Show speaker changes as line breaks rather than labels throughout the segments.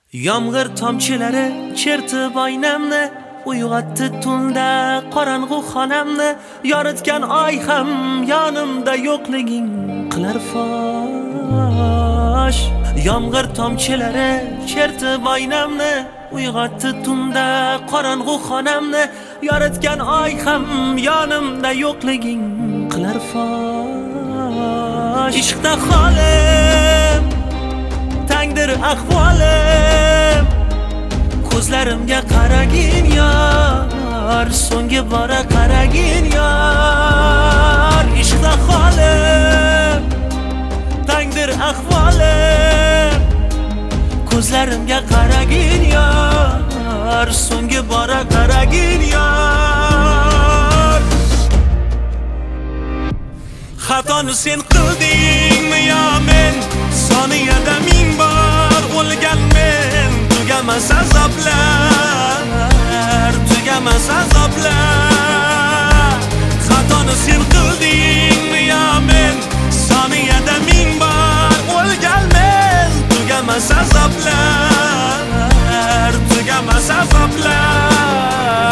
Yomg'ir tomchilari chertib oynamni, uyg'otdi tunda qorong'u xonamni. Yoritgan oy ham yonimda yo'qliging qilar fosh. Yomg'ir tomchilari chertib oynamni, uyg'otdi tunda qorong'u xonamni. Yoritgan oy ham yonimda yo'qliging qilar fosh. Ishqda holim tangdir ahvolim, ko'zlarimga qaragin yor, so'nggi bora qaragin yor. Ishqda holim tangdir ahvolim, ko'zlarimga qaragin yor, so'nggi bora qaragin yor. Xatoni sen qildingmi yo men? Soniyada ming bor o'lganmen. Tugamas azoblar, tugamas azoblar. Xatoni sen qildingmi yo men? Soniyada ming bor o'lganmen. Tugamas azoblar, tugamas azoblar.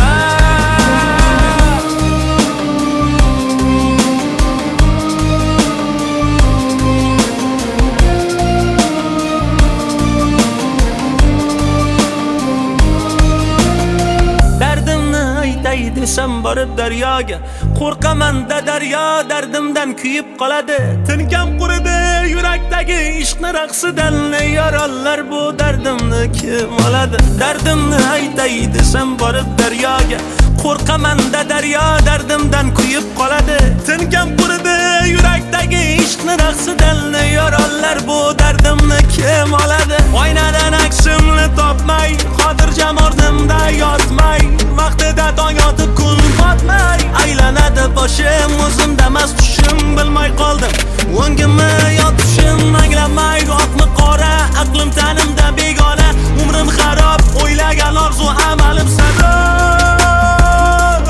Desam borib daryoga, qo'rqaman-da daryo dardimdan kuyib qoladi. Tinkam quridi yurakdagi ishqni raqsidan, yorollar bu dardimni kim oladi? Dardimni aytay desam borib daryoga, qo'rqaman-da daryo dardimdan kuyib qoladi. Tinkam quridi yurakdagi ishqni raqsidan, yorollar bu dardimni kim oladi? Oynadan aksimni topmay, xotirjam o'rnimda yotmay, vaqtida tong yotib kun botmay, aylanadi boshim, o'zimdamas tushim, bilmay qoldim o'ngimni yo tushim, anglamay oqmi qora, aqlim tanimda begona, umrim xarob, o'ylagan orzu amalim sarob,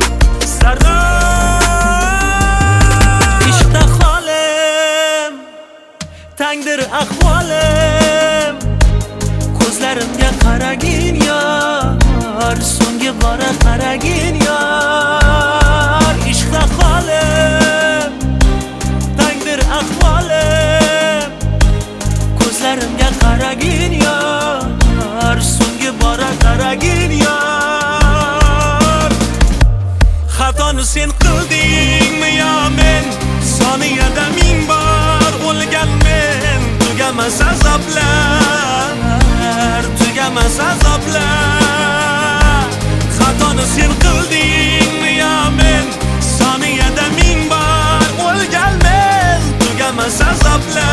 sarob. Ishqda holim tangdir ahvolim, ko'zlarimga qaragin yor, so'nggi bora qaragin yor. Ishqda holim tangdir ahvolim, ko'zlarimga qaragin yor, so'nggi bora qaragin yor. Xatoni sen qildingmi yo men? Soniyada ming bor o'lganmen. Tugamas azoblar, tugamas azoblar. Xatoni sen qildingmi yo men? Soniyada ming bor o'lganmen. Tugamas azoblar.